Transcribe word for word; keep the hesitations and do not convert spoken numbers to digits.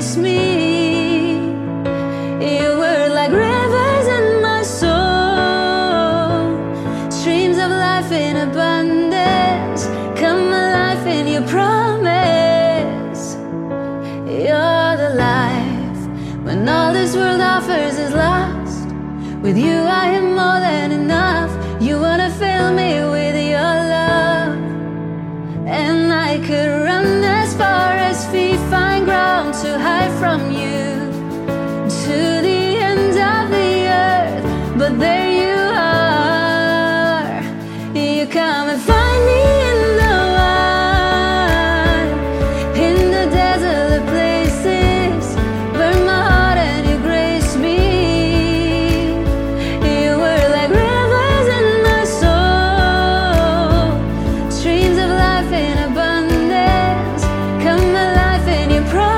kiss me. You were like rivers in my soul, streams of life in abundance, come alive in your promise. You're the life when all this world offers is lost. With you I am more than enough. You wanna fill me with your love, and I could run as far as feet find ground to hide from you.